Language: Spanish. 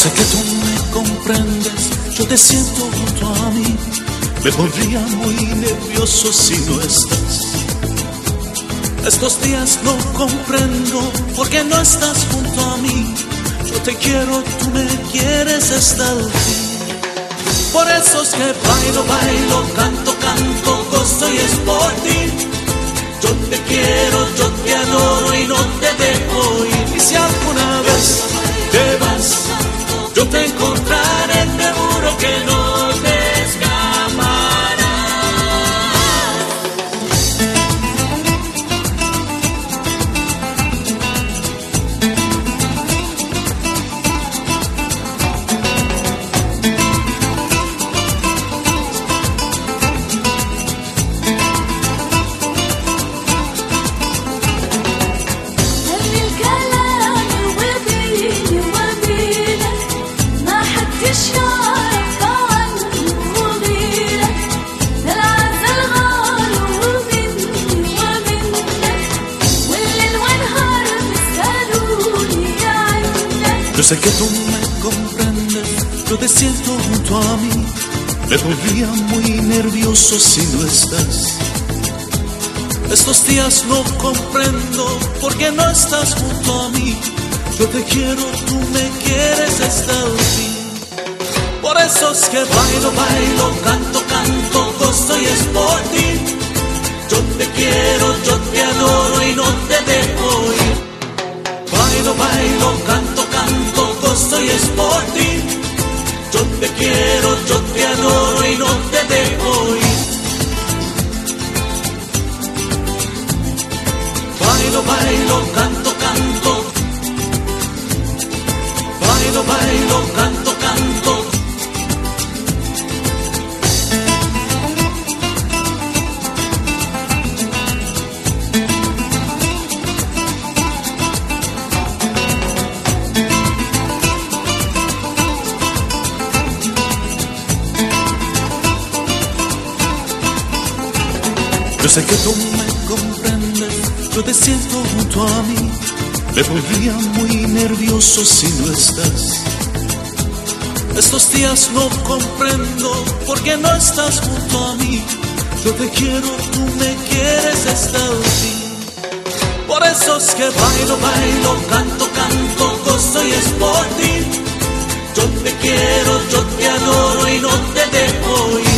sé que tú me comprendes, yo te siento junto a mí. Me pondría muy nervioso si no estás. Estos días no comprendo por qué no estás junto a mí. Yo te quiero, tú me quieres hasta el fin. Por eso es que bailo, bailo, canto, canto, gozo y es por ti. Yo te quiero, yo te adoro y no te dejo ir. Y si alguna vez te vas, yo te encontraré, te juro que no te escaparás. Yo sé que tú me comprendes, yo te siento junto a mí. Me pondría muy nervioso si no estás. Estos días no comprendo por qué no estás junto a mí. Yo te quiero, tú me quieres hasta el fin. Por eso es que bailo, bailo, canto, canto, gozo y es por ti. Yo te quiero, yo te adoro y no te dejo ir. Bailo, bailo, canto, canto, gozo y es por ti. Yo te quiero, yo te adoro y no te dejo ir. Bailo, bailo, canto, canto. Bailo, bailo, canto, canto. Yo sé que tú me comprendes, yo te siento junto a mí. Me pondría muy nervioso si no estás. Estos días no comprendo por qué no estás junto a mí. Yo te quiero, tú me quieres hasta el fin. Por eso es que bailo, bailo, canto, canto, gozo y es por ti. Yo te quiero, yo te adoro y no te dejo ir.